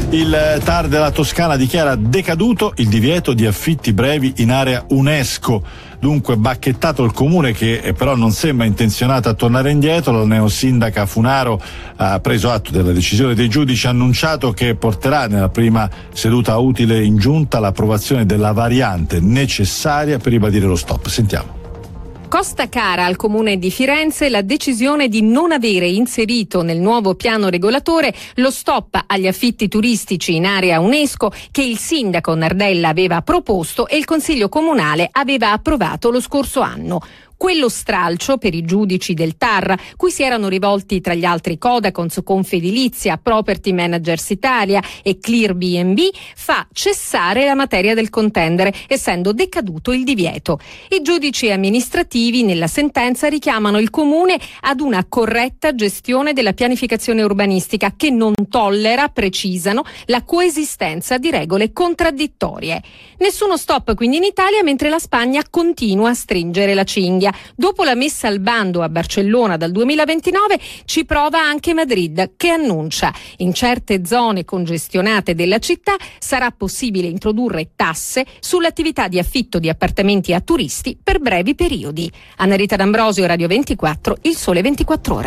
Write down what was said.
Il TAR della Toscana dichiara decaduto il divieto di affitti brevi in area UNESCO. Dunque bacchettato il comune, che però non sembra intenzionato a tornare indietro. La neosindaca Funaro ha preso atto della decisione dei giudici, ha annunciato che porterà nella prima seduta utile in giunta l'approvazione della variante necessaria per ribadire lo stop. Sentiamo. Costa cara al Comune di Firenze la decisione di non avere inserito nel nuovo piano regolatore lo stop agli affitti turistici in area UNESCO che il sindaco Nardella aveva proposto e il Consiglio Comunale aveva approvato lo scorso anno. Quello stralcio per i giudici del TAR, cui si erano rivolti tra gli altri Codacons, Confedilizia, Property Managers Italia e Clear B&B, fa cessare la materia del contendere, essendo decaduto il divieto. I giudici amministrativi nella sentenza richiamano il Comune ad una corretta gestione della pianificazione urbanistica che non tollera, precisano, la coesistenza di regole contraddittorie. Nessuno stop quindi in Italia, mentre la Spagna continua a stringere la cinghia. Dopo la messa al bando a Barcellona dal 2029 ci prova anche Madrid, che annuncia in certe zone congestionate della città sarà possibile introdurre tasse sull'attività di affitto di appartamenti a turisti per brevi periodi. Anna Rita D'Ambrosio, Radio 24, Il Sole 24 Ore.